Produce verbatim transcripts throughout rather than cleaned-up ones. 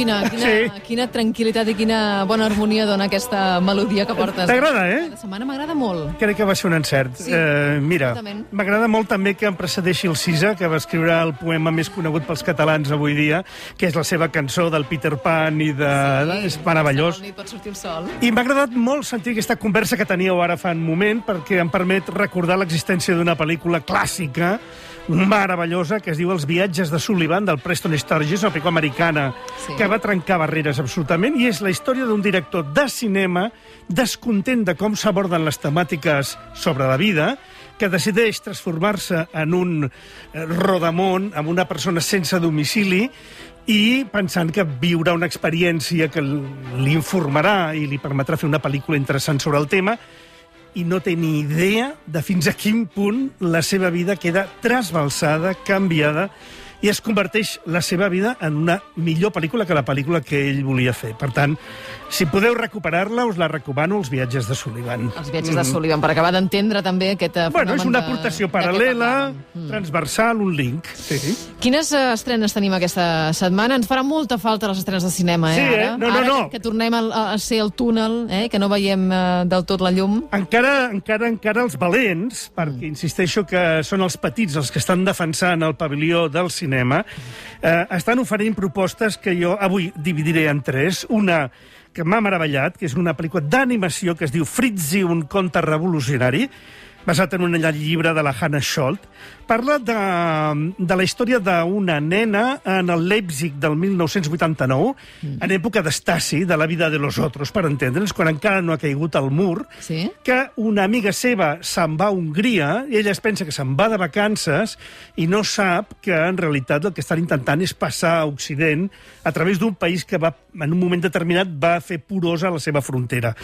Quina, quina, sí. quina tranquil·litat i quina bona harmonia dona aquesta melodia que portes. T'agrada, eh? La setmana m'agrada molt. Crec que va ser un encert. Sí, eh, mira, m'agrada molt també que em precedeixi el Cisa, que va escriure el poema més conegut pels catalans avui dia, que és la seva cançó del Peter Pan i de... Sí, és meravellós. El sol, pot sortir el sol. I m'ha agradat molt sentir aquesta conversa que teníeu ara fa un moment, perquè em permet recordar l'existència d'una pel·lícula clàssica meravellosa que es diu Els viatges de Sullivan, del Preston Sturges, una pel·lícula americana sí. que va trencar barreres absolutament, i és la història d'un director de cinema descontent de com s'aborden les temàtiques sobre la vida, que decideix transformar-se en un rodamón, en una persona sense domicili, i pensant que viurà una experiència que l'informarà i li permetrà fer una pel·lícula interessant sobre el tema, i no té ni idea de fins a quin punt la seva vida queda trasbalsada, canviada, i es converteix la seva vida en una millor pel·lícula que la pel·lícula que ell volia fer. Per tant, si podeu recuperar-la, us la recomano, Els viatges de Sullivan. Els viatges de Sullivan, per acabar d'entendre també aquest fenomen. Bueno, és una aportació paral·lela, mm. transversal, un link. Sí. Quines uh, estrenes tenim aquesta setmana? Ens farà molta falta les estrenes de cinema, eh? Sí, eh? Ara, No, no, ara no. Que, que tornem a, a ser el túnel, eh? Que no veiem uh, del tot la llum. Encara, encara, encara els valents, perquè insisteixo que són els petits els que estan defensant el pavilió del cinema, eh, estan oferint propostes que jo avui dividiré en tres. Una que m'ha meravellat, que és una pel·lícula d'animació que es diu Fritzi, un conte revolucionari, basat en un llibre de la Hannah Scholt. Parla de, de la història d'una nena en el Leipzig del mil nou-cents vuitanta-nou, mm. en època d'Stasi, de la vida de los otros, per entendre'ns, quan encara no ha caigut el mur, sí? que una amiga seva se'n va a Hongria, i ella es pensa que se'n va de vacances i no sap que en realitat el que estan intentant és passar a Occident a través d'un país que va, en un moment determinat va fer porosa la seva frontera.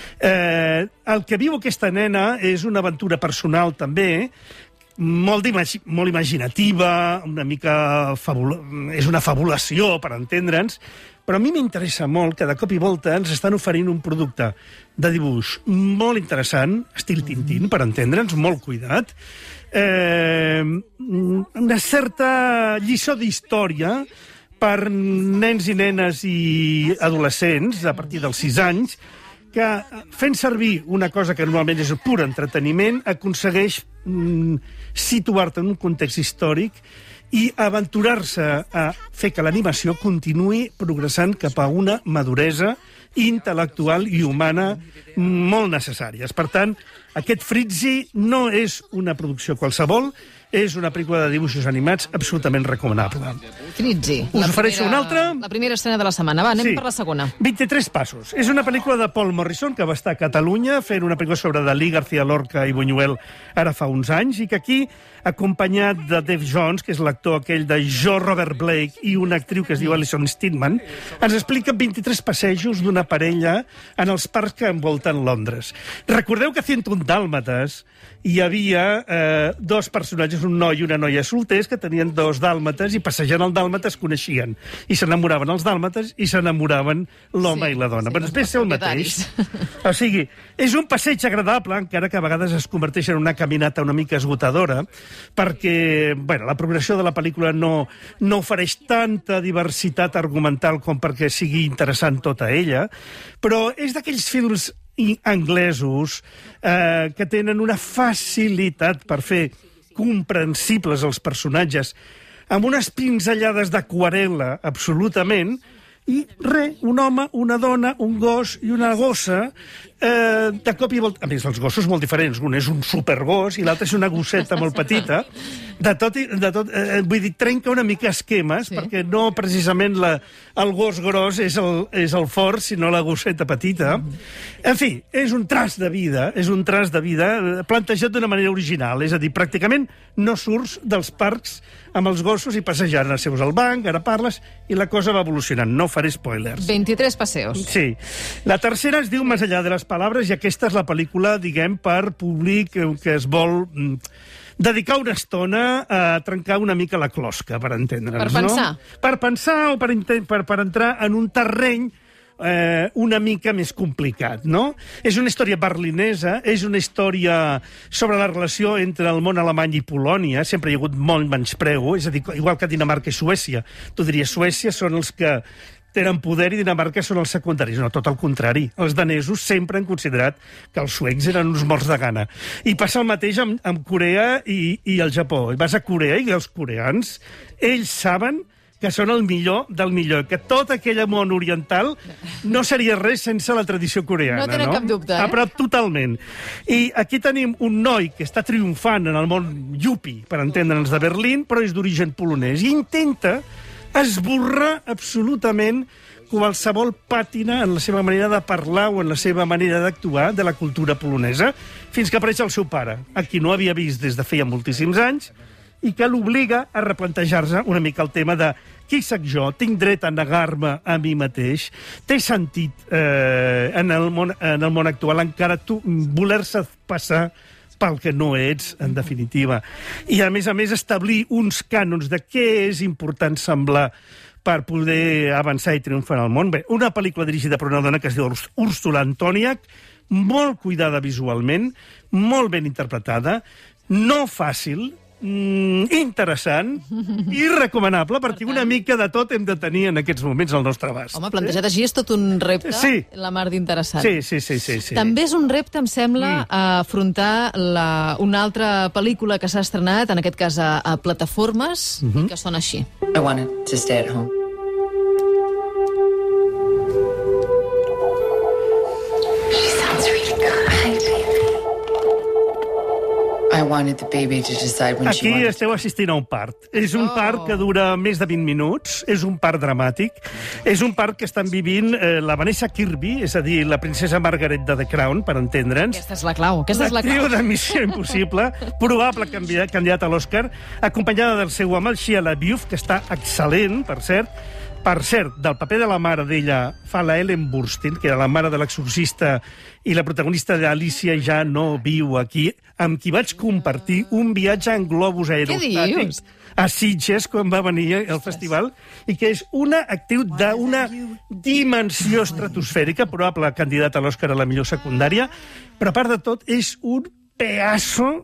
Eh, el que viu aquesta nena és una aventura personal també, molt, imagi molt imaginativa, una mica fabula és una fabulació, per entendre'ns, però a mi m'interessa molt que de cop i volta ens estan oferint un producte de dibuix molt interessant, estil Tintín, per entendre'ns, molt cuidat, eh, una certa lliçó d'història per nens i nenes i adolescents a partir dels sis anys, que fent servir una cosa que normalment és pur entreteniment, aconsegueix mm, situar-te en un context històric i aventurar-se a fer que l'animació continuï progressant cap a una maduresa intel·lectual i humana molt necessàries. Per tant, aquest Fritzi no és una producció qualsevol, és una pel·lícula de dibuixos animats absolutament recomanable. Fritzi. Us ofereixo una altra. La primera estrena de la setmana. Va, anem sí. per la segona. vint-i-tres passos. És una pel·lícula de Paul Morrison, que va estar a Catalunya fent una pel·lícula sobre Dalí, García Lorca i Buñuel ara fa uns anys, i que aquí, acompanyat de Dave Jones, que és l'actor aquell de Jo Robert Blake, i una actriu que es diu Alison Steedman, ens explica vint-i-tres passejos d'una parella en els parcs que envolten Londres. Recordeu que a cent un Dàlmates hi havia eh, dos personatges, un noi i una noia solters, que tenien dos dàlmates, i passejant el dàlmata es coneixien. I s'enamoraven els dàlmates i s'enamoraven l'home sí, i la dona. sí, Però després és el mateix. O sigui, és un passeig agradable, encara que a vegades es converteix en una caminata una mica esgotadora, perquè bueno, la progressió de la pel·lícula no, no ofereix tanta diversitat argumental com perquè sigui interessant tota ella, però és d'aquells films i anglesos eh, que tenen una facilitat per fer comprensibles els personatges, amb unes pinzellades d'aquarel·la absolutament, i res, un home, una dona, un gos i una gossa, eh, de cop i volta... A més, els gossos molt diferents. Un és un supergos i l'altre és una gosseta molt petita. De tot, i, de tot eh, vull dir, trenca una mica esquemes, sí. perquè no precisament la, el gos gros és el, és el fort, sinó la gosseta petita. Mm-hmm. En fi, és un tras de vida, és un tras de vida plantejat d'una manera original. És a dir, pràcticament no surts dels parcs amb els gossos i passejant. Ara seus al banc, ara parles, i la cosa va evolucionant. No faré spoilers. vint-i-tres passeos. Sí. La tercera es diu Més allà de les paraules, i aquesta és la pel·lícula, diguem, per públic que es vol dedicar una estona a trencar una mica la closca, per entendre'ns, Per pensar. No? Per pensar o per, per, per entrar en un terreny eh, una mica més complicat, no? És una història berlinesa, és una història sobre la relació entre el món alemany i Polònia. Sempre hi ha hagut molt menyspreu, és a dir, igual que Dinamarca i Suècia. Tu diries, Suècia són els que tenen poder i Dinamarca són els secundaris. No, tot el contrari. Els danesos sempre han considerat que els suecs eren uns morts de gana. I passa el mateix amb, amb Corea i, i el Japó. I vas a Corea i els coreans, ells saben que són el millor del millor, que tot aquell món oriental no seria res sense la tradició coreana. No tenen no? cap dubte, eh? Ah, però totalment. I aquí tenim un noi que està triomfant en el món yupi, per entendre'ns, de Berlín, però és d'origen polonès, i intenta esborrar absolutament qualsevol pàtina en la seva manera de parlar o en la seva manera d'actuar de la cultura polonesa, fins que apareix el seu pare, a qui no havia vist des de feia moltíssims anys, i que l'obliga a replantejar-se una mica el tema de qui sóc jo, tinc dret a negar-me a mi mateix, té sentit eh, en, el món, en el món actual encara tu voler-se passar pel que no ets, en definitiva. I, a més a més, establir uns cànons de què és important semblar per poder avançar i triomfar en el món. Bé, una pel·lícula dirigida per una dona que es diu Úrsula Antoniak, molt cuidada visualment, molt ben interpretada, no fàcil, Mm, interessant i recomanable, perquè una mica de tot hem de tenir en aquests moments al nostre abast. Home, plantejat així és tot un repte, sí. La mar d'interessant. Sí, sí, sí, sí, sí. També és un repte, em sembla, mm. afrontar la, una altra pel·lícula que s'ha estrenat, en aquest cas a, a plataformes, mm-hmm. que són així. I wanted to stay at home. She sounds really good. I wanted the baby to decide when Aquí she wanted. esteu assistint a un part. És un Oh. part que dura més de vint minuts, és un part dramàtic, és un part que estan vivint eh, la Vanessa Kirby, és a dir, la princesa Margaret de The Crown, per entendre'ns. Aquesta és la clau, aquesta és la L'actriu clau. de Missió Impossible, probable candidat, candidat a l'Oscar, acompanyada del seu home, el Shia LaBeouf, que està excel·lent, per cert. Per cert, del paper de la mare d'ella fa la Ellen Burstyn, que era la mare de l'exorcista i la protagonista d'Alicia ja no viu aquí, amb qui vaig compartir un viatge en globus aerostàtics a Sitges quan va venir al festival, i que és una actriu d'una dimensió estratosfèrica, probable candidat a l'Oscar a la millor secundària, però a part de tot és un pedazo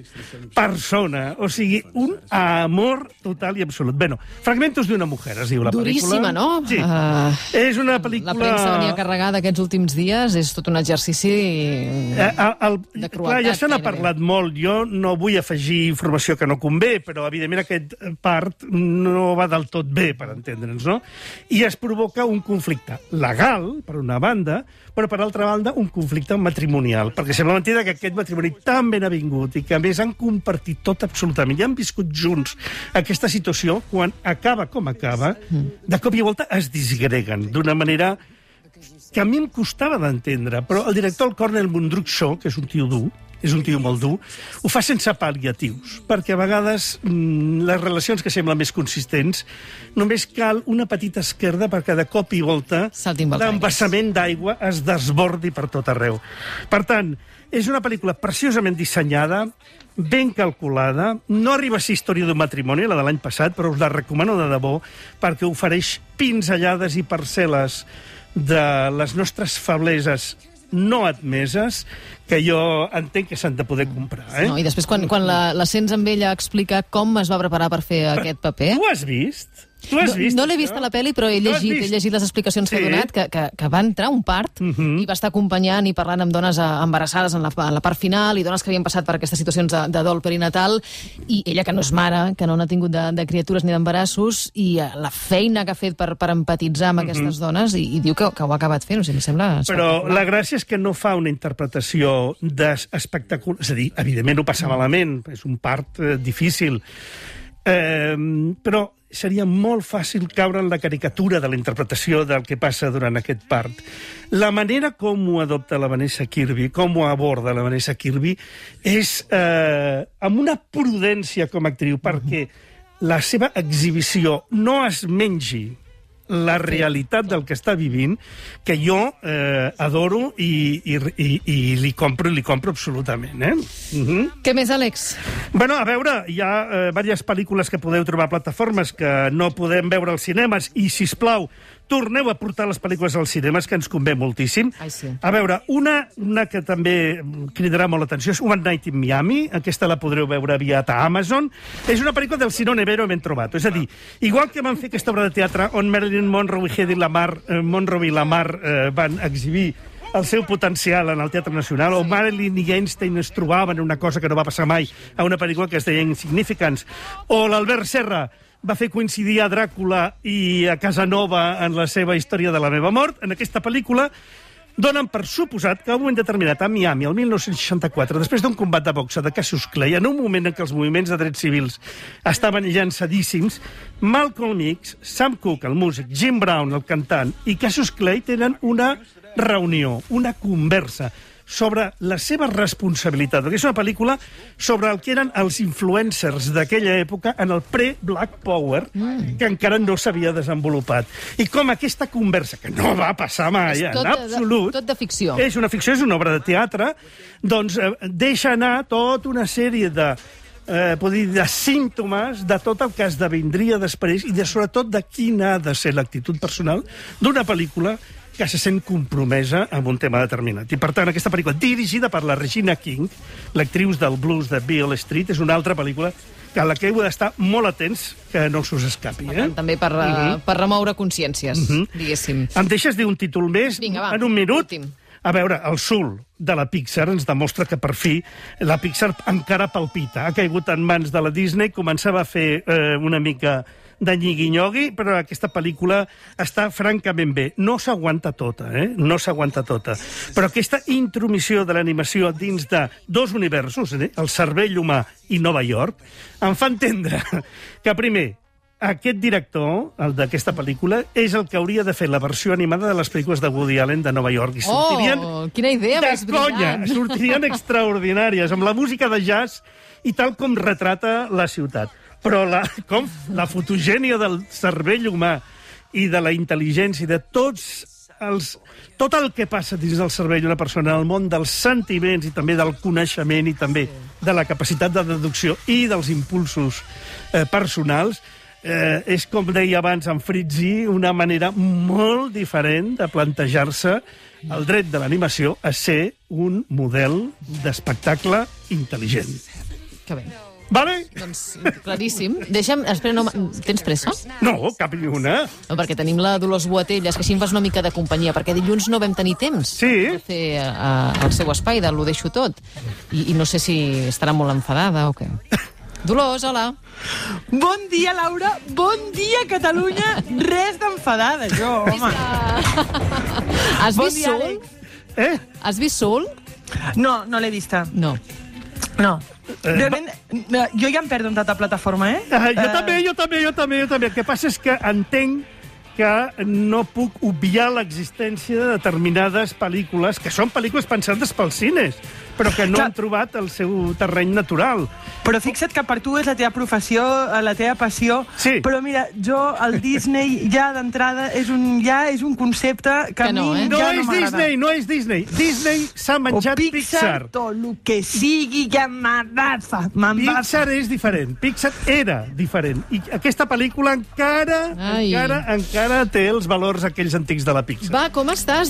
persona, o sigui, un amor total i absolut. Bueno, Fragmentos d'una mujer, es diu la Duríssima, pel·lícula. no? Sí. Uh, és una pel·lícula... La premsa venia carregada aquests últims dies, és tot un exercici Eh, el, el, de clar, crueltat. ja se n'ha gairebé. parlat molt. Jo no vull afegir informació que no convé, però, evidentment, aquest part no va del tot bé, per entendre'ns, no? I es provoca un conflicte legal, per una banda, però, per altra banda, un conflicte matrimonial, perquè sembla mentida que aquest matrimoni tan ben avingut i que, a més, han compartit tot absolutament i han viscut junts aquesta situació, quan acaba com acaba, de cop i volta es disgreguen d'una manera que a mi em costava d'entendre, però el director, el Cornel Mundruck Shaw, que és un tio dur, és un tio molt dur, ho fa sense pal·liatius, perquè a vegades mmm, les relacions que semblen més consistents només cal una petita esquerda perquè de cop i volta Saltin pels l'embassament d'aigua es desbordi per tot arreu. Per tant, és una pel·lícula preciosament dissenyada, ben calculada, no arriba a ser història d'un matrimoni, la de l'any passat, però us la recomano de debò, perquè ofereix pinzellades i parcel·les de les nostres febleses no admeses, que jo entenc que s'han de poder comprar. Eh? No, i després, quan, quan la, la sents amb ella explicar com es va preparar per fer aquest paper... Tu has vist? Tu has No, vist no l'he això? vist a la pel·li, però he Tu has llegit, he vist? llegit les explicacions que Sí. ha donat, que, que, que va entrar un part Mhm. i va estar acompanyant i parlant amb dones eh, embarassades en la, en la part final i dones que havien passat per aquestes situacions de, de dol perinatal, i ella, que no és mare, que no n'ha tingut de, de criatures ni d'embarassos, i eh, la feina que ha fet per, per empatitzar amb aquestes dones, i, i diu que, que ho ha acabat fent, o sigui, em sembla... Però espectacular. la gràcia és que no fa una interpretació d'espectacular... És a dir, evidentment ho passa malament, és un part eh, difícil, eh, però seria molt fàcil caure en la caricatura de la interpretació del que passa durant aquest part. La manera com ho adopta la Vanessa Kirby, com ho aborda la Vanessa Kirby, és eh, amb una prudència com a actriu, perquè la seva exhibició no es mengi la realitat del que està vivint, que jo eh, adoro i, i, i, i li compro li compro absolutament. Eh? Uh-huh. Què més, Àlex? Bueno, a veure, hi ha eh, diverses pel·lícules que podeu trobar a plataformes que no podem veure als cinemes, i, sisplau, torneu a portar les pel·lícules als cinemes, que ens convé moltíssim. Ai, sí. A veure, una, una que també cridarà molt l'atenció és One Night in Miami. Aquesta la podreu veure aviat a Amazon. És una pel·lícula del Cinone Vero Ben Trovato. És a dir, igual que van fer aquesta obra de teatre on Marilyn Monroe i Hedy Lamar, eh, Monroe i Lamar eh, van exhibir el seu potencial en el Teatre Nacional, o Marilyn i Einstein es trobaven en una cosa que no va passar mai a una pel·lícula que es deia Insignificants, o l'Albert Serra va fer coincidir a Dràcula i a Casanova en la seva història de la meva mort. En aquesta pel·lícula donen per suposat que a un moment determinat a Miami, el mil nou-cents seixanta-quatre, després d'un combat de boxa de Cassius Clay, en un moment en què els moviments de drets civils estaven llançadíssims, Malcolm X, Sam Cooke, el músic, Jim Brown, el cantant, i Cassius Clay tenen una reunió, una conversa sobre la seva responsabilitat, perquè és una pel·lícula sobre el que eren els influencers d'aquella època en el pre-Black Power, mm. que encara no s'havia desenvolupat. I com aquesta conversa, que no va passar mai, en absolut... De, tot de ficció. És una ficció, és una obra de teatre, doncs eh, deixa anar tota una sèrie de... Eh, dir, de símptomes de tot el que esdevindria després i de, sobretot de quina ha de ser l'actitud personal d'una pel·lícula que se sent compromesa amb un tema determinat. I, per tant, aquesta pel·lícula, dirigida per la Regina King, l'actriu del blues de Beale Street, és una altra pel·lícula a la que heu d'estar molt atents que no s'us escapi. Eh? També per, uh, uh-huh. per remoure consciències, uh-huh. diguéssim. Em deixes dir un títol més? Vinga, va, en un minut? Últim. A veure, el Soul de la Pixar ens demostra que, per fi, la Pixar encara palpita. Ha caigut en mans de la Disney, començava a fer eh, una mica de nyigui-nyogui, però aquesta pel·lícula està francament bé. No s'aguanta tota, eh? No s'aguanta tota. Però aquesta intromissió de l'animació dins de dos universos, eh? El cervell humà i Nova York, em fa entendre que, primer, aquest director, el d'aquesta pel·lícula, és el que hauria de fer la versió animada de les pel·lícules de Woody Allen de Nova York. I sortirien oh, quina idea de més conya, brillant. sortirien extraordinàries, amb la música de jazz i tal com retrata la ciutat. Però la, com, la fotogènia del cervell humà i de la intel·ligència i de tots els, tot el que passa dins del cervell d'una persona, en el món dels sentiments i també del coneixement i també de la capacitat de deducció i dels impulsos eh, personals, eh, és, com deia abans en Fritzi, una manera molt diferent de plantejar-se el dret de l'animació a ser un model d'espectacle intel·ligent. Que bé. Vale? Doncs claríssim. Deixa'm... Espera, no, tens pressa? No, cap ni una. No, perquè tenim la Dolors Boatelles, que així em fas una mica de companyia, perquè dilluns no vam tenir temps sí. de fer uh, el seu espai de L'ho deixo tot. I, I no sé si estarà molt enfadada o què. Dolors, hola. Bon dia, Laura. Bon dia, Catalunya. Res d'enfadada, jo, home. Has bon vist dia, Soul? Àlex. Eh? Has vist Soul? No, no l'he vista. No. No. Realment, jo ja em perdo en tanta plataforma, eh? Uh, jo uh... també, jo també, jo també, jo també. El que passa és que entenc que no puc obviar l'existència de determinades pel·lícules, que són pel·lícules pensades pels cines, però que no Clar. han trobat el seu terreny natural. Però fixa't que per tu és la teva professió, la teva passió, Sí. però mira, jo, el Disney ja d'entrada és un, ja és un concepte que, Que a no, mi eh? No ja és no m'agrada. Disney, no és Disney. Disney s'ha O menjat Pixar, Pixar. tot el que sigui que m'abafa, m'embafa. Pixar és diferent. Pixar era diferent. I aquesta pel·lícula encara, Ai. encara, encara té els valors aquells antics de la Pixar. Va, com estàs?